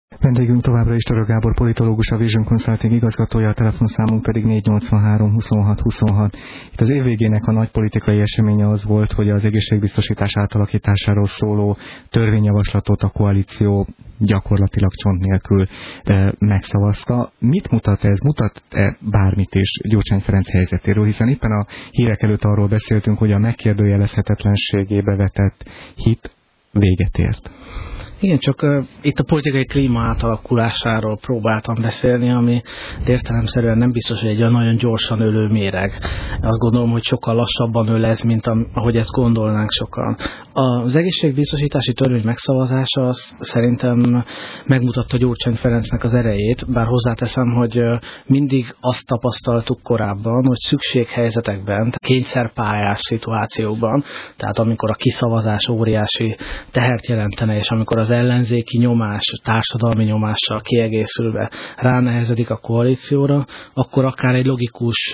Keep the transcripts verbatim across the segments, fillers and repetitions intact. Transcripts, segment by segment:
Vendégünk továbbra is Török Gábor politológus, a Vision Consulting igazgatója, a telefonszámunk pedig négy nyolcvanhárom huszonhat huszonhat. Itt az év végének a nagy politikai eseménye az volt, hogy az egészségbiztosítás átalakításáról szóló törvényjavaslatot a koalíció gyakorlatilag csont nélkül e, megszavazta. Mit mutat ez? Mutat-e bármit is Gyurcsány Ferenc helyzetéről? Hiszen éppen a hírek előtt arról beszéltünk, hogy a megkérdőjelezhetetlenségébe vetett hit véget ért. Igen, csak uh, itt a politikai klíma átalakulásáról próbáltam beszélni, ami értelemszerűen nem biztos, hogy egy olyan nagyon gyorsan ölő méreg. Azt gondolom, hogy sokkal lassabban öl ez, mint ahogy ezt gondolnánk sokan. Az egészségbiztosítási törvény megszavazása az szerintem megmutatta Gyurcsány Ferencnek az erejét, bár hozzáteszem, hogy mindig azt tapasztaltuk korábban, hogy szükséghelyzetekben, kényszerpályás szituációkban, tehát amikor a kiszavazás óriási tehert jelentene, és amikor az ellenzéki nyomás, társadalmi nyomással kiegészülve ránehezedik a koalícióra, akkor akár egy logikus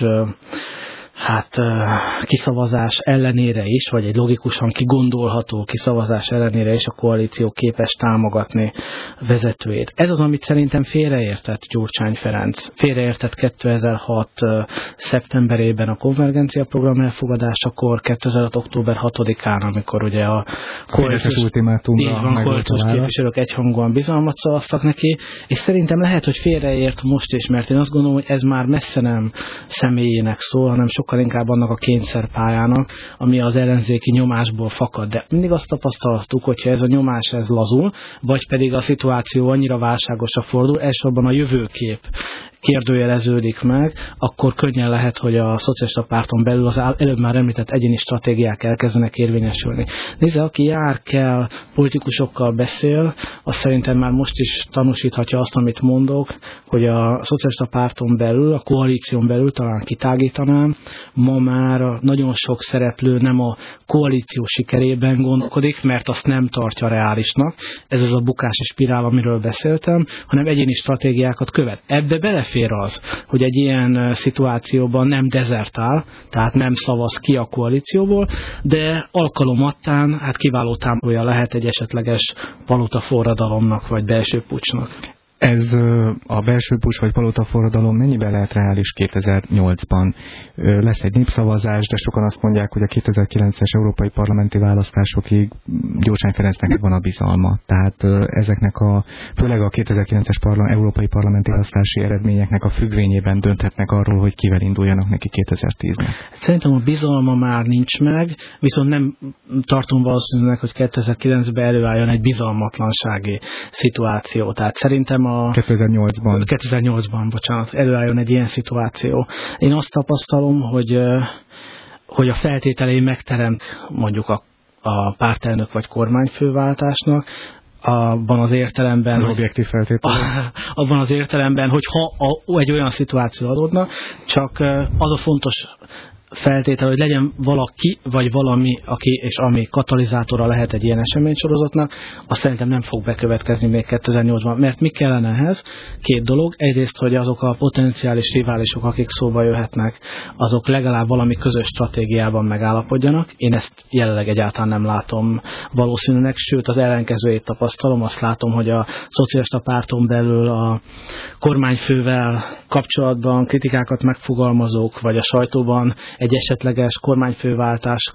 hát kiszavazás ellenére is, vagy egy logikusan kigondolható kiszavazás ellenére is a koalíció képes támogatni vezetőjét. Ez az, amit szerintem félreértett Gyurcsány Ferenc. Félreértett kétezer-hat szeptemberében a konvergencia program elfogadásakor, kétezer-hat október hatodikán, amikor ugye a koalíciós, koalíciós képviselők egyhangúan bizalmat szavaztak neki, és szerintem lehet, hogy félreért most is, mert én azt gondolom, hogy ez már messze nem személyének szól, hanem sok sokkal inkább annak a kényszerpályának, ami az ellenzéki nyomásból fakad. De mindig azt tapasztaltuk, hogyha ez a nyomás ez lazul, vagy pedig a szituáció annyira válságosra fordul, elsősorban a jövőkép kérdőjeleződik meg, akkor könnyen lehet, hogy a szocialista párton belül az előbb már említett egyéni stratégiák elkezdenek érvényesülni. Nézze, aki jár kell, politikusokkal beszél, az szerintem már most is tanúsíthatja azt, amit mondok, hogy a szocialista párton belül, a koalíción belül talán kitágítanám, ma már nagyon sok szereplő nem a koalíció sikerében gondolkodik, mert azt nem tartja reálisnak. Ez az a bukási spirál, amiről beszéltem, hanem egyéni stratégiákat követ. Ebbe belefér az, hogy egy ilyen szituációban nem dezertál, tehát nem szavaz ki a koalícióból, de alkalomattán hát kiváló támogatója lehet egy esetleges valutaforradalomnak vagy belső puccsnak. Ez a belső puccs vagy valutaforradalom mennyiben lehet reális kétezer-nyolcban? Lesz egy népszavazás, de sokan azt mondják, hogy a kétezer-kilences európai parlamenti választásokig Gyurcsány Ferencnek van a bizalma. Tehát ezeknek a, főleg a kétezer-kilences parla, európai parlamenti választási eredményeknek a függvényében dönthetnek arról, hogy kivel induljanak neki kétezer-tízben. Szerintem a bizalma már nincs meg, viszont nem tartom valószínűleg, hogy kétezer-kilencben előálljon egy bizalmatlansági szituáció. Tehát szerintem a kétezer-nyolcban. kétezer-nyolcban, bocsánat, előálljon egy ilyen szituáció. Én azt tapasztalom, hogy, hogy a feltételei megteremt mondjuk a, a pártelnök vagy kormányfőváltásnak, abban az értelemben, az objektív feltételek. Abban az értelemben, hogy ha a, egy olyan szituáció adódna, csak az a fontos feltétel, hogy legyen valaki, vagy valami, aki és ami katalizátora lehet egy ilyen eseménysorozatnak, azt szerintem nem fog bekövetkezni még kétezer-nyolcban. Mert mi kellene ehhez? Két dolog. Egyrészt, hogy azok a potenciális riválisok, akik szóba jöhetnek, azok legalább valami közös stratégiában megállapodjanak. Én ezt jelenleg egyáltalán nem látom valószínűleg, sőt az ellenkezőjét tapasztalom. Azt látom, hogy a szocialista párton belül a kormányfővel kapcsolatban kritikákat megfogalmazók, vagy a sajtóban egy esetleges kormányfőváltás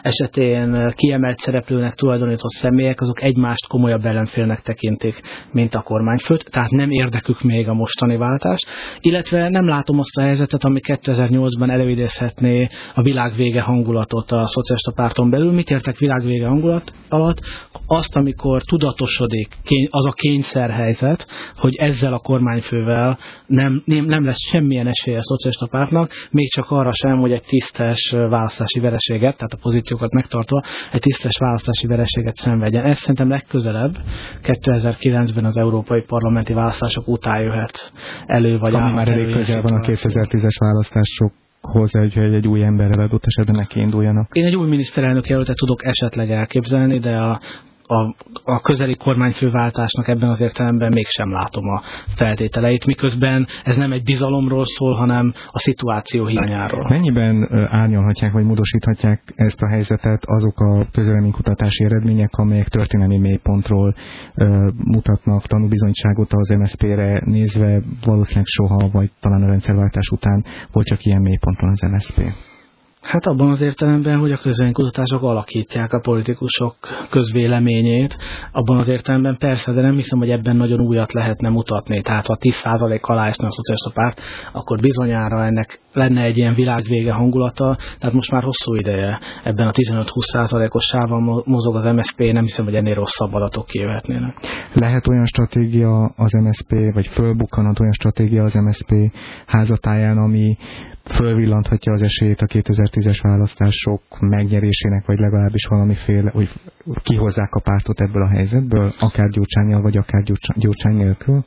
esetén kiemelt szereplőnek tulajdonított személyek, azok egymást komolyabb ellenfélnek tekintik, mint a kormányfőt, tehát nem érdekük még a mostani váltás, illetve nem látom azt a helyzetet, ami kétezer-nyolcban előidézhetné a világvége hangulatot a szocialista párton belül. Mit értek világvége hangulat alatt? Azt, amikor tudatosodik az a kényszerhelyzet, hogy ezzel a kormányfővel nem, nem, nem lesz semmilyen esélye a szocialista pártnak, még csak arra sem, hogy egy tisztes választási vereséget, tehát a pozíciókat megtartva, egy tisztes választási vereséget szenvedjen. Ez szerintem legközelebb kétezer-kilencben az európai parlamenti választások után jöhet elő, vagy ami már elég közel van a kétezer-tízes választások hozzá, hogy egy új emberrel adott esetben neki induljanak. Én egy új miniszterelnök jelöltet tudok esetleg elképzelni, de a a, a közeli kormányfőváltásnak ebben az értelemben mégsem látom a feltételeit, miközben ez nem egy bizalomról szól, hanem a szituáció hiányáról. Mennyiben árnyalhatják vagy módosíthatják ezt a helyzetet azok a közvéleménykutatási eredmények, amelyek történelmi mélypontról ö, mutatnak tanúbizonyságot az em es zé pé-re nézve, valószínűleg soha, vagy talán a rendszerváltás után volt csak ilyen mélyponton az em es zé pé? Hát abban az értelemben, hogy a közvéleménykutatások alakítják a politikusok közvéleményét, abban az értelemben persze, de nem hiszem, hogy ebben nagyon újat lehetne mutatni. Tehát ha tíz százalék alá esne a szocialista párt, akkor bizonyára ennek lenne egy ilyen világvége hangulata, tehát most már hosszú ideje ebben a tizenöt-húsz százalékos sávban mozog az em es zé pé, nem hiszem, hogy ennél rosszabb adatok kijöhetnének. Lehet olyan stratégia az em es zé pé, vagy fölbukkanhat olyan stratégia az em es zé pé házatáján, ami fölvillanthatja az esélyét a kétezer-tízes választások megnyerésének, vagy legalábbis valamiféle, hogy kihozzák a pártot ebből a helyzetből, akár Gyurcsánnyal, vagy akár Gyurcsány nélkül?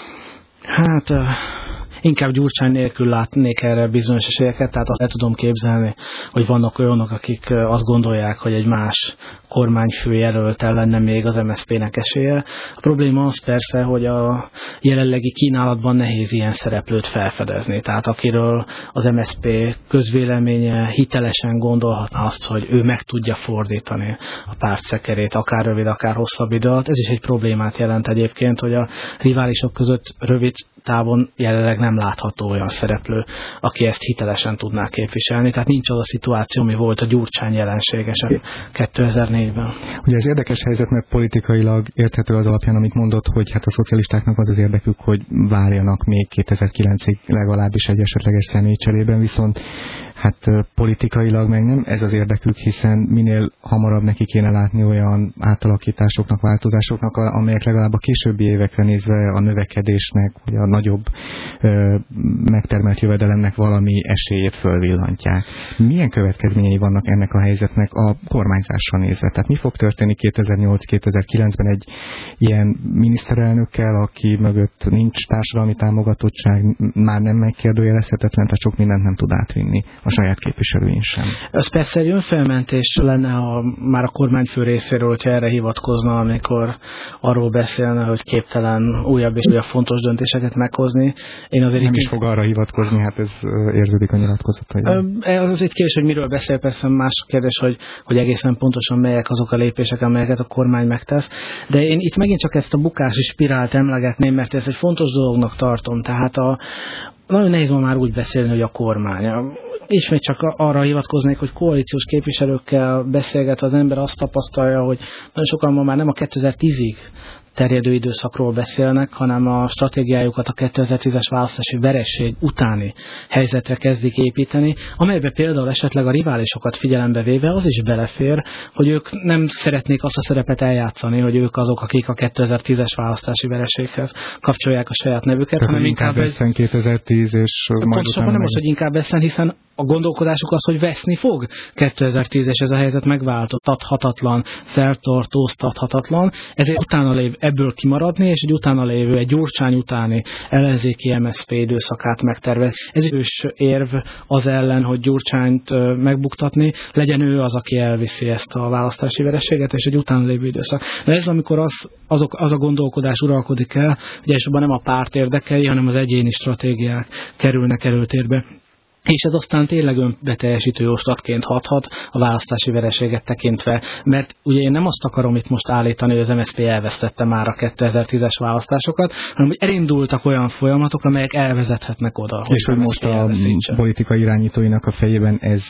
Hát inkább Gyurcsány nélkül látnék erre bizonyos esélyeket, tehát azt el tudom képzelni, hogy vannak olyanok, akik azt gondolják, hogy egy más kormányfőjelölt lenne még az em es zé pé-nek esélye. A probléma az persze, hogy a jelenlegi kínálatban nehéz ilyen szereplőt felfedezni. Tehát akiről az em es zé pé közvéleménye hitelesen gondolhatna azt, hogy ő meg tudja fordítani a párt szekerét, akár rövid, akár hosszabb idő alatt. Ez is egy problémát jelent egyébként, hogy a riválisok között rövid távon jelenleg nem látható olyan szereplő, aki ezt hitelesen tudná képviselni. Tehát nincs az a szituáció, ami volt a Gyurcsány jelenségesen kétezer-négyben. Ugye ez érdekes helyzet, mert politikailag érthető az alapján, amit mondott, hogy hát a szocialistáknak az az érdekük, hogy várjanak még kétezer-kilencig legalábbis egy esetleges személycserében, viszont hát politikailag meg nem ez az érdekük, hiszen minél hamarabb neki kéne látni olyan átalakításoknak, változásoknak, amelyek legalább a későbbi évekre nézve a növekedésnek, vagy a nagyobb ö, megtermelt jövedelemnek valami esélyét fölvillantják. Milyen következményei vannak ennek a helyzetnek a kormányzásra nézve? Tehát mi fog történni kétezer-nyolc-kétezer-kilencben egy ilyen miniszterelnökkel, aki mögött nincs társadalmi támogatottság, már nem megkérdőjelezhetetlen, tehát sok mindent nem tud átvinni a saját képviselőin sem. Ez persze egy önfelmentés lenne, ha már a kormányfő részéről, hogyha erre hivatkozna, amikor arról beszélne, hogy képtelen újabb és újabb fontos döntéseket meghozni. Én azért nem is fog arra hivatkozni, hát ez érződik a nyilatkozataiban. Az azért kérdés, hogy miről beszél, persze más kérdés, hogy, hogy egészen pontosan melyek azok a lépések, amelyeket a kormány megtesz. De én itt megint csak ezt a bukási spirált emlegetném, mert ez egy fontos dolognak tartom. Tehát a, nagyon nehéz ma már úgy beszélni, hogy a kormány. Ismét csak arra hivatkoznék, hogy koalíciós képviselőkkel beszélget az ember, azt tapasztalja, hogy nagyon sokan ma már nem a kétezer-tízig terjedő időszakról beszélnek, hanem a stratégiájukat a kétezer-tízes választási vereség utáni helyzetre kezdik építeni, amelybe például esetleg a riválisokat figyelembe véve az is belefér, hogy ők nem szeretnék azt a szerepet eljátszani, hogy ők azok, akik a kétezer-tízes választási vereséghez kapcsolják a saját nevüket, tehát, hanem inkább veszen kétezer-tíz és majd utána nem az, hogy inkább veszen, hiszen a gondolkodásuk az, hogy veszni fog kétezer-tíz, és ez a helyzet megváltoztathatatlan, feltartóztathatatlan, ezért utána lév, ebből kimaradni, és egy utána lévő, egy Gyurcsány utáni ellenzéki em es zé pé időszakát megtervez. Ez is érv az ellen, hogy Gyurcsányt megbuktatni, legyen ő az, aki elviszi ezt a választási vereséget, és egy utána lévő időszak. De ez, amikor az, azok, az a gondolkodás uralkodik el, hogy elsősorban nem a párt érdekei, hanem az egyéni stratégiák kerülnek előtérbe. És ez aztán tényleg önbeteljesítő jóslatként hathat a választási vereséget tekintve, mert ugye én nem azt akarom itt most állítani, hogy az em es zé pé elvesztette már a kétezer-tízes választásokat, hanem hogy elindultak olyan folyamatok, amelyek elvezethetnek oda. És hogy most a politikai irányítóinak a fejében ez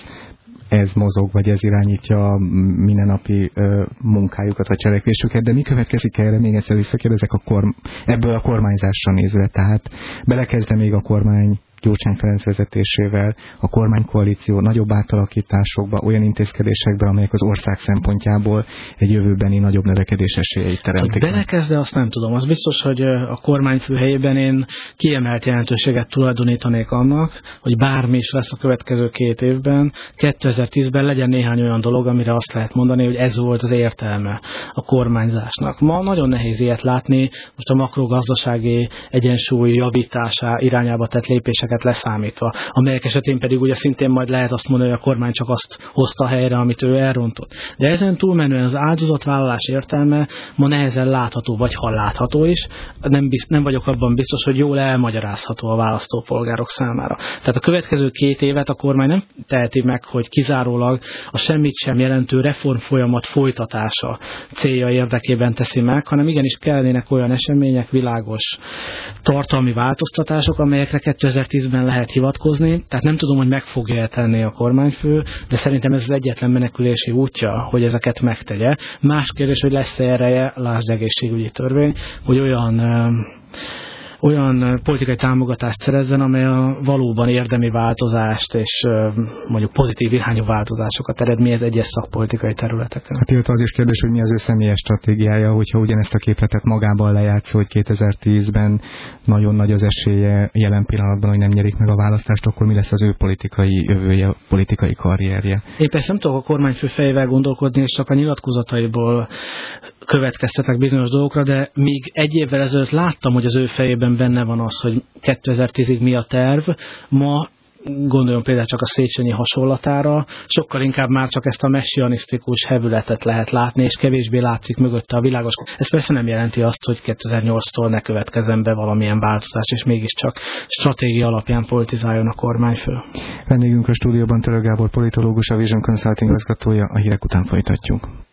ez mozog, vagy ez irányítja a mindennapi ö, munkájukat, vagy cselekvésüket, de mi következik erre? Még egyszer visszakérdezek a korm- ebből a kormányzásra nézve, tehát belekezde még a kormány Gyurcsány Ferenc vezetésével a kormánykoalíció nagyobb átalakításokba, olyan intézkedésekbe, amelyek az ország szempontjából egy jövőbeni nagyobb növekedés esélyeit teremtik. Hogy belekezde, azt nem tudom. Az biztos, hogy a kormányfő helyében én kiemelt jelentőséget tulajdonítanék annak, hogy bármi is lesz a következő két évben, kétezer-tízben legyen néhány olyan dolog, amire azt lehet mondani, hogy ez volt az értelme a kormányzásnak. Ma nagyon nehéz ilyet látni, most a makrogazdasági egyensúly javításá irányába tett lépések kérdéseket leszámítva, amelyek esetén pedig ugye szintén majd lehet azt mondani, hogy a kormány csak azt hozta helyre, amit ő elrontott. De ezen túlmenően az áldozatvállalás értelme ma nehezen látható, vagy ha látható is, nem, bizt, nem vagyok abban biztos, hogy jól elmagyarázható a választópolgárok számára. Tehát a következő két évet a kormány nem teheti meg, hogy kizárólag a semmit sem jelentő reformfolyamat folytatása célja érdekében teszi meg, hanem igenis kellenének olyan események, világos tartalmi változtatások, amelyekre kétezer-tízben lehet hivatkozni. Tehát nem tudom, hogy meg fogja tenni a kormányfő, de szerintem ez az egyetlen menekülési útja, hogy ezeket megtegye. Más kérdés, hogy lesz-e ereje, lásd egészségügyi törvény, hogy olyan olyan politikai támogatást szerezzen, amely a valóban érdemi változást és mondjuk pozitív irányú változásokat eredményez egyes szakpolitikai területeken. Hát illetve az is kérdés, hogy mi az ő személyes stratégiája, hogyha ugyanezt a képletet magában lejátszó, hogy kétezer-tízben nagyon nagy az esélye jelen pillanatban, hogy nem nyerik meg a választást, akkor mi lesz az ő politikai jövője, politikai karrierje? Én persze nem tudok a kormányfő fejével gondolkodni, és csak a nyilatkozataiból következtetek bizonyos dolgokra, de míg egy évvel ezelőtt láttam, hogy az ő fejében benne van az, hogy kétezer-tízig mi a terv, ma gondoljon például csak a Széchenyi hasonlatára, sokkal inkább már csak ezt a messianisztikus hevületet lehet látni, és kevésbé látszik mögötte a világos. Ez persze nem jelenti azt, hogy kétezer-nyolctól ne következzen be valamilyen változás, és mégiscsak stratégia alapján politizáljon a kormányfő. Vendégünk a stúdióban Török Gábor politológus, a Vision Consulting igazgatója, a hírek után folytatjuk.